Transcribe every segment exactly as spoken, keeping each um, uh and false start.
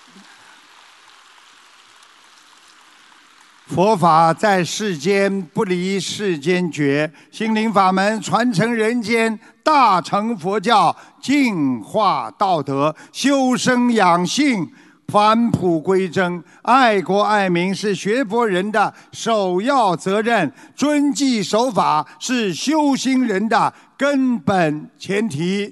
佛法在世间，不离世间觉。心灵法门传承人间，大乘佛教净化道德，修身养性，返璞归真。爱国爱民是学佛人的首要责任，遵纪守法是修心人的根本前提。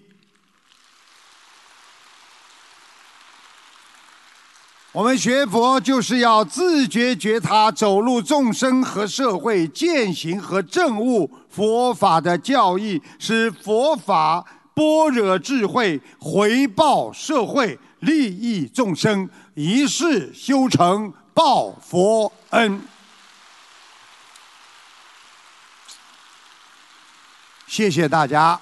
我们学佛就是要自觉觉他，走入众生和社会，践行和证悟佛法的教义，使佛法般若智慧回报社会，利益众生，一世修成报佛恩。谢谢大家。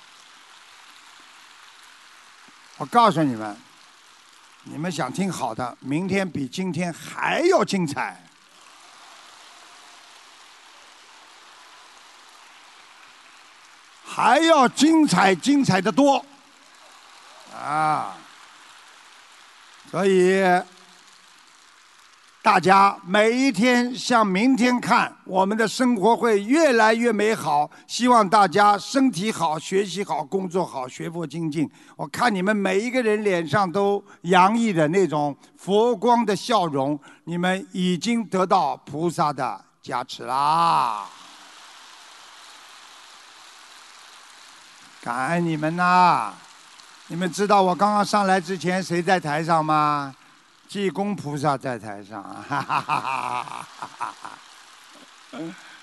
我告诉你们，你们想听好的，明天比今天还要精彩。还要精彩，精彩的多啊！所以大家每一天向明天看，我们的生活会越来越美好。希望大家身体好，学习好，工作好，学佛精进。我看你们每一个人脸上都洋溢的那种佛光的笑容，你们已经得到菩萨的加持啦！感恩你们呐！你们知道我刚刚上来之前谁在台上吗？济公菩萨在台上，哈哈哈哈哈哈！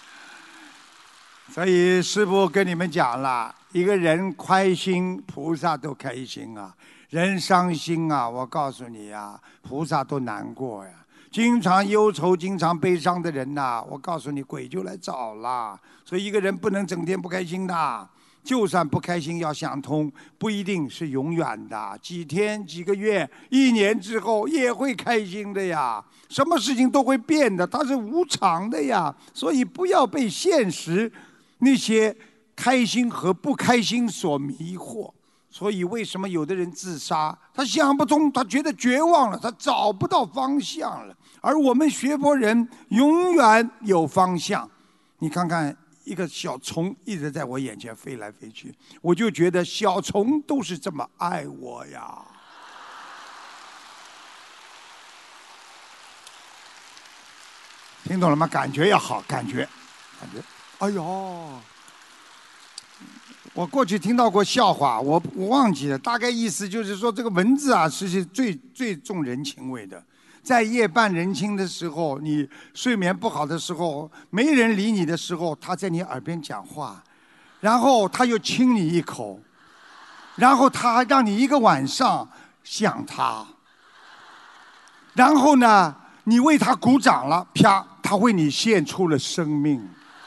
所以师父跟你们讲了，一个人开心，菩萨都开心啊；人伤心啊，我告诉你呀、啊，菩萨都难过呀。经常忧愁、经常悲伤的人呐、啊，我告诉你，鬼就来找了。所以一个人不能整天不开心的。就算不开心，要想通，不一定是永远的，几天、几个月、一年之后也会开心的呀。什么事情都会变的，它是无常的呀。所以不要被现实那些开心和不开心所迷惑。所以为什么有的人自杀？他想不通，他觉得绝望了，他找不到方向了。而我们学佛人永远有方向。你看看。一个小虫一直在我眼前飞来飞去，我就觉得小虫都是这么爱我呀。听懂了吗？感觉要好，感觉，感觉。哎呦，我过去听到过笑话，我我忘记了，大概意思就是说，这个蚊子啊，是最最重人情味的。在夜半人静的时候，你睡眠不好的时候，没人理你的时候，他在你耳边讲话，然后他又亲你一口，然后他让你一个晚上想他，然后呢，你为他鼓掌了，啪，他为你献出了生命。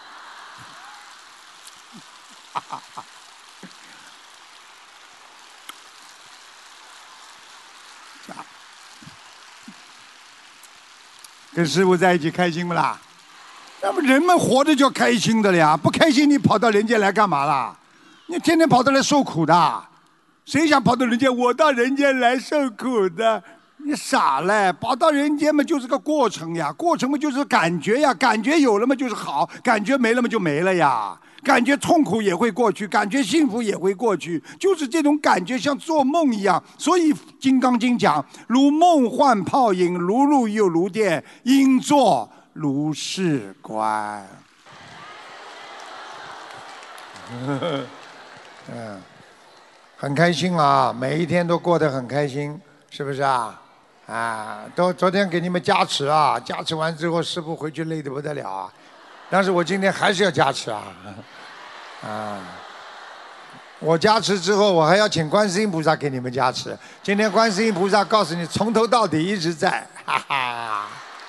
跟师父在一起开心不啦？那么人们活着就开心的了呀，不开心你跑到人间来干嘛啦？你天天跑到来受苦的，谁想跑到人间？我到人间来受苦的，你傻嘞！跑到人间嘛就是个过程呀，过程嘛就是感觉呀，感觉有了嘛就是好，感觉没了嘛就没了呀。感觉痛苦也会过去，感觉幸福也会过去，就是这种感觉像做梦一样。所以《金刚经》讲：如梦幻泡影，如露又如电，应作如是观。嗯，很开心啊，每一天都过得很开心，是不是啊？啊，都昨天给你们加持啊，加持完之后，师父回去累得不得了啊。但是我今天还是要加持啊，啊！我加持之后，我还要请观世音菩萨给你们加持。今天观世音菩萨告诉你，从头到底一直在，哈哈！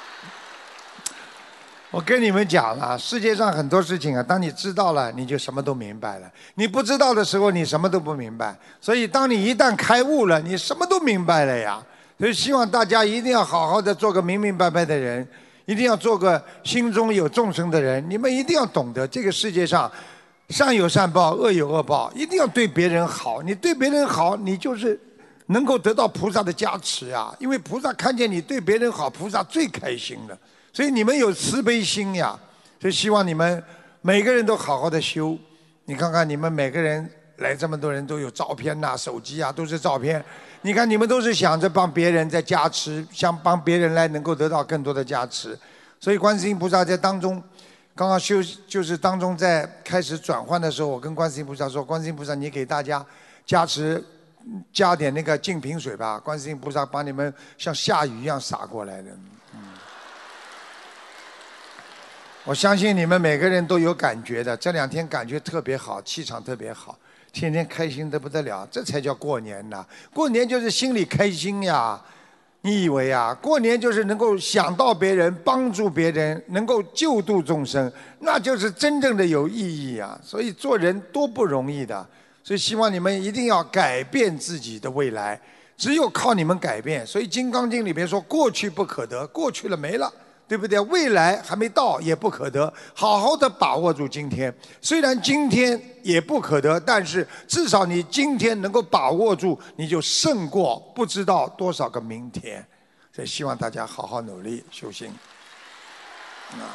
我跟你们讲了，世界上很多事情啊，当你知道了，你就什么都明白了；你不知道的时候，你什么都不明白。所以，当你一旦开悟了，你什么都明白了呀。所以，希望大家一定要好好的做个明明白白的人。一定要做个心中有众生的人，你们一定要懂得这个世界上善有善报，恶有恶报，一定要对别人好。你对别人好，你就是能够得到菩萨的加持啊！因为菩萨看见你对别人好，菩萨最开心了。所以你们有慈悲心呀，所以希望你们每个人都好好的修。你看看你们每个人来这么多人都有照片呐、手机啊，都是照片。你看你们都是想着帮别人在加持，想帮别人来能够得到更多的加持。所以观世音菩萨在当中，刚刚修就是当中在开始转换的时候，我跟观世音菩萨说：“观世音菩萨，你给大家加持。”加点那个净瓶水吧，观世音菩萨把你们像下雨一样洒过来的。嗯，我相信你们每个人都有感觉的，这两天感觉特别好，气场特别好，天天开心得不得了，这才叫过年呐！过年就是心里开心呀。你以为啊，过年就是能够想到别人，帮助别人，能够救度众生，那就是真正的有意义啊！所以做人多不容易的。所以希望你们一定要改变自己的未来，只有靠你们改变。所以《金刚经》里边说，过去不可得，过去了没了，对不对？未来还没到，也不可得。好好的把握住今天，虽然今天也不可得，但是至少你今天能够把握住，你就胜过不知道多少个明天。所以希望大家好好努力修行。啊，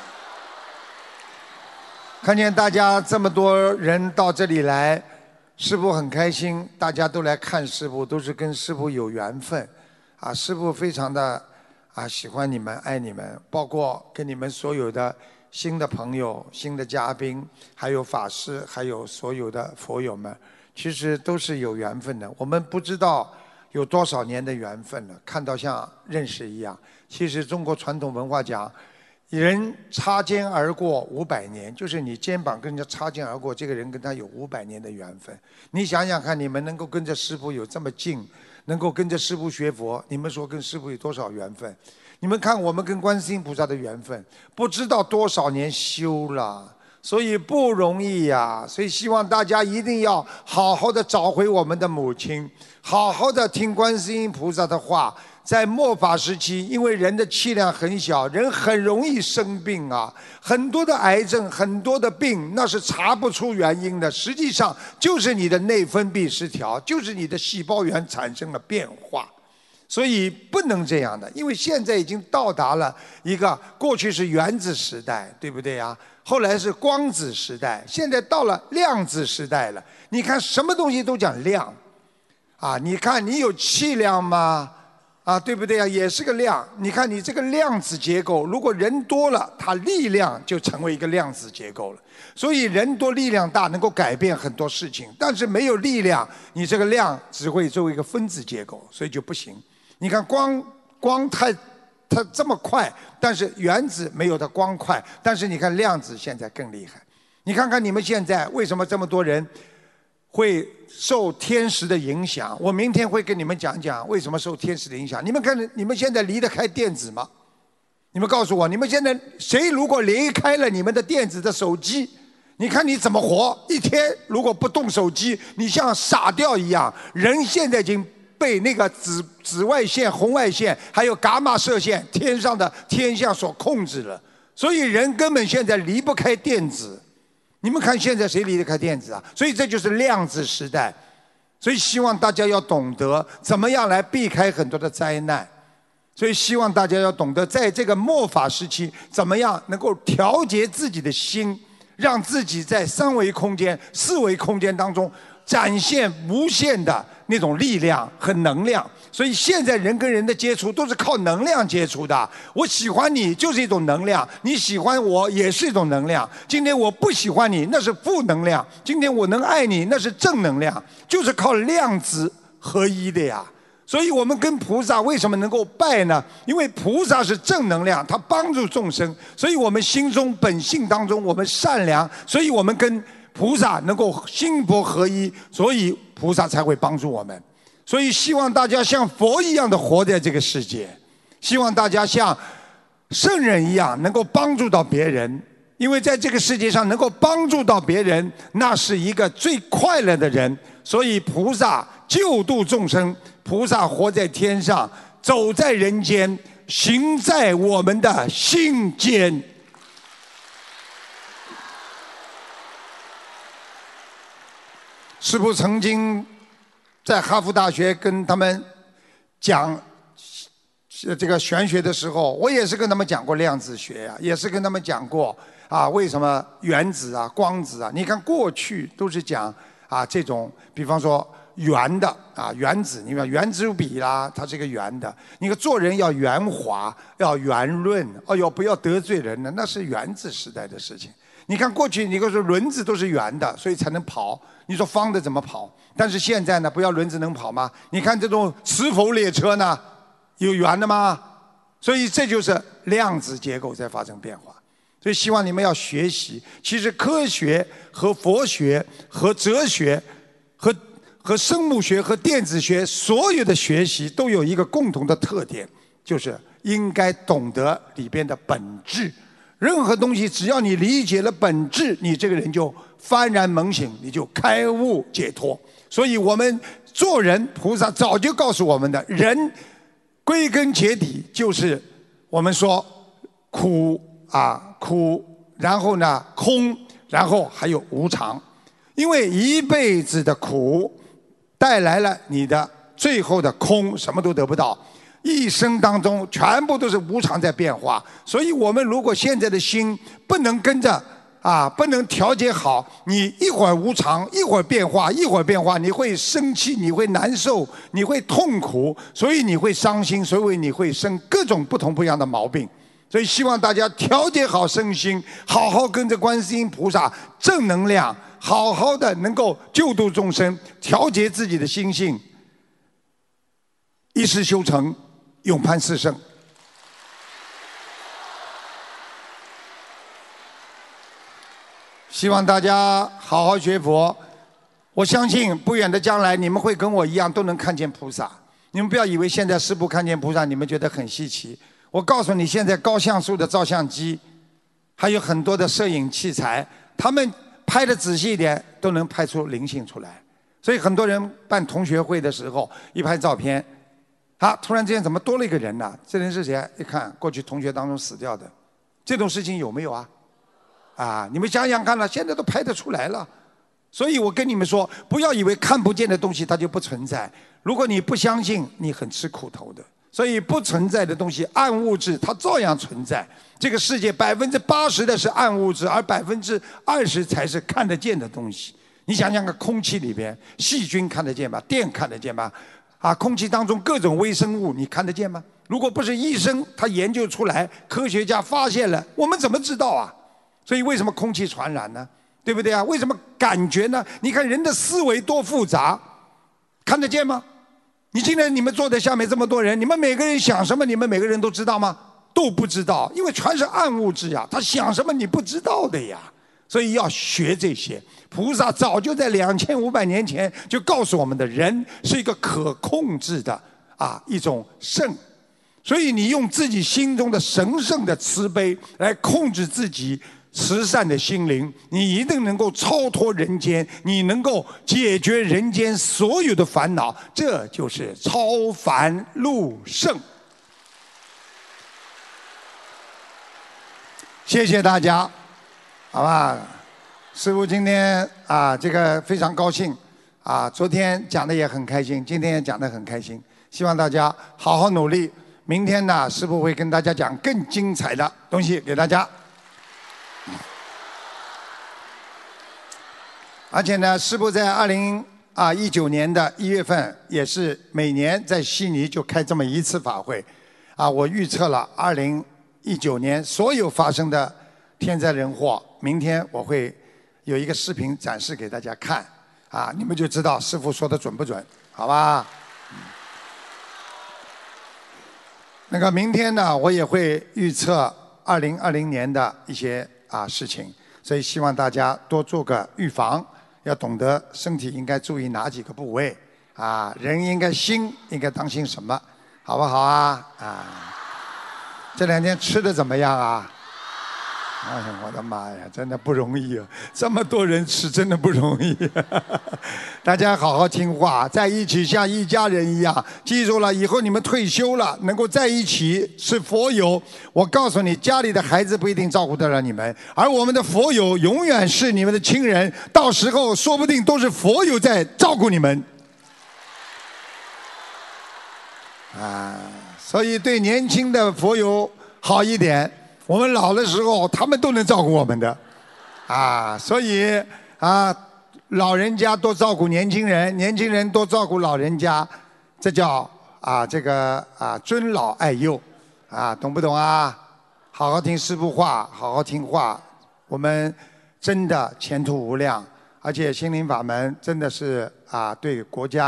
看见大家这么多人到这里来。师父很开心，大家都来看师父，都是跟师父有缘分，啊，师父非常的啊喜欢你们，爱你们，包括跟你们所有的新的朋友、新的嘉宾，还有法师，还有所有的佛友们，其实都是有缘分的。我们不知道有多少年的缘分了，看到像认识一样。其实中国传统文化讲，人擦肩而过五百年，就是你肩膀跟人家擦肩而过，这个人跟他有五百年的缘分。你想想看，你们能够跟着师父有这么近，能够跟着师父学佛，你们说跟师父有多少缘分？你们看我们跟观世音菩萨的缘分，不知道多少年修了，所以不容易呀。所以希望大家一定要好好的找回我们的母亲，好好的听观世音菩萨的话。在末法时期，因为人的气量很小，人很容易生病啊，很多的癌症，很多的病，那是查不出原因的。实际上就是你的内分泌失调，就是你的细胞源产生了变化。所以不能这样的，因为现在已经到达了一个过去是原子时代，对不对啊？后来是光子时代，现在到了量子时代了。你看什么东西都讲量啊，你看你有气量吗？啊，对不对啊？也是个量。你看你这个量子结构，如果人多了，它力量就成为一个量子结构了。所以人多力量大，能够改变很多事情。但是没有力量，你这个量只会作为一个分子结构，所以就不行。你看光光太它这么快，但是原子没有它光快。但是你看量子现在更厉害。你看看你们现在为什么这么多人会受天时的影响？我明天会跟你们讲讲为什么受天时的影响。你们看，你们现在离得开电子吗？你们告诉我，你们现在谁如果离开了你们的电子的手机，你看你怎么活？一天如果不动手机，你像傻掉一样。人现在已经被那个紫紫外线、红外线还有伽马射线天上的天象所控制了，所以人根本现在离不开电子。你们看现在谁离得开电子啊？所以这就是量子时代。所以希望大家要懂得怎么样来避开很多的灾难。所以希望大家要懂得在这个末法时期怎么样能够调节自己的心，让自己在三维空间、四维空间当中展现无限的那种力量和能量。所以现在人跟人的接触都是靠能量接触的。我喜欢你就是一种能量，你喜欢我也是一种能量。今天我不喜欢你，那是负能量；今天我能爱你，那是正能量，就是靠量子合一的呀。所以我们跟菩萨为什么能够拜呢？因为菩萨是正能量，他帮助众生，所以我们心中本性当中我们善良，所以我们跟菩萨能够心佛合一，所以菩萨才会帮助我们。所以希望大家像佛一样的活在这个世界，希望大家像圣人一样能够帮助到别人，因为在这个世界上能够帮助到别人，那是一个最快乐的人。所以菩萨救度众生，菩萨活在天上，走在人间，行在我们的心间。师父曾经在哈佛大学跟他们讲这个玄学的时候，我也是跟他们讲过量子学呀、啊，也是跟他们讲过啊，为什么原子啊、光子啊？你看过去都是讲啊这种，比方说圆的啊原子，你看圆珠笔啦，它是个圆的。你看做人要圆滑，要圆润，哦哟，不要得罪人呢，那是原子时代的事情。你看过去，你说轮子都是圆的，所以才能跑。你说方的怎么跑？但是现在呢，不要轮子能跑吗？你看这种磁浮列车呢？有圆的吗？所以这就是量子结构在发生变化。所以希望你们要学习。其实科学和佛学和哲学和和生物学和电子学所有的学习都有一个共同的特点，就是应该懂得里边的本质。任何东西只要你理解了本质，你这个人就幡然猛醒，你就开悟解脱。所以我们做人，菩萨早就告诉我们的，人归根结底就是我们说苦啊苦，然后呢空，然后还有无常。因为一辈子的苦带来了你的最后的空，什么都得不到。一生当中全部都是无常在变化，所以我们如果现在的心不能跟着啊，不能调节好，你一会儿无常，一会儿变化，一会儿变化，你会生气，你会难受，你会痛苦，所以你会伤心，所以你会生各种不同不一样的毛病。所以希望大家调节好身心，好好跟着观世音菩萨正能量，好好的能够救度众生，调节自己的心性，一世修成，永攀四圣。希望大家好好学佛，我相信不远的将来你们会跟我一样都能看见菩萨。你们不要以为现在师父看见菩萨你们觉得很稀奇，我告诉你，现在高像素的照相机还有很多的摄影器材，他们拍的仔细一点都能拍出灵性出来。所以很多人办同学会的时候一拍照片，啊，突然之间怎么多了一个人呢？这人是谁？一看过去同学当中死掉的，这种事情有没有啊？啊，你们想想看了，现在都拍得出来了。所以我跟你们说，不要以为看不见的东西它就不存在。如果你不相信，你很吃苦头的。所以不存在的东西，暗物质它照样存在。这个世界百分之八十的是暗物质，而百分之二十才是看得见的东西。你想想看，空气里边细菌看得见吧？电看得见吧？啊，空气当中各种微生物你看得见吗？如果不是医生他研究出来，科学家发现了，我们怎么知道啊？所以为什么空气传染呢？对不对啊？为什么感觉呢？你看人的思维多复杂，看得见吗？你今天你们坐在下面这么多人，你们每个人想什么？你们每个人都知道吗？都不知道，因为全是暗物质呀。他想什么你不知道的呀。所以要学这些。菩萨早就在两千五百年前就告诉我们的，人是一个可控制的啊一种圣。所以你用自己心中的神圣的慈悲来控制自己慈善的心灵，你一定能够超脱人间，你能够解决人间所有的烦恼，这就是超凡入圣。谢谢大家，好吧？师父今天啊，这个非常高兴啊，昨天讲的也很开心，今天也讲得很开心，希望大家好好努力。明天呢，师父会跟大家讲更精彩的东西给大家。而且呢，师父在二零啊一九年的一月份，也是每年在悉尼就开这么一次法会，啊，我预测了二零一九年所有发生的天灾人祸，明天我会有一个视频展示给大家看，啊，你们就知道师父说的准不准，好吧？那个明天呢，我也会预测二零二零年的一些啊事情，所以希望大家多做个预防。要懂得身体应该注意哪几个部位啊？人应该心应该当心什么，好不好啊？啊！这两天吃的怎么样啊？哎呀，我的妈呀，真的不容易啊！这么多人吃，真的不容易。大家好好听话，在一起像一家人一样。记住了，以后你们退休了，能够在一起是佛友。我告诉你，家里的孩子不一定照顾得了你们，而我们的佛友永远是你们的亲人。到时候说不定都是佛友在照顾你们。 啊，所以对年轻的佛友好一点，我们老的时候他们都能照顾我们的，啊，所以啊，老人家多照顾年轻人，年轻人多照顾老人家，这叫啊这个啊尊老爱幼，啊，懂不懂啊？好好听师父话，好好听话，我们真的前途无量，而且心灵法门真的是啊对国家。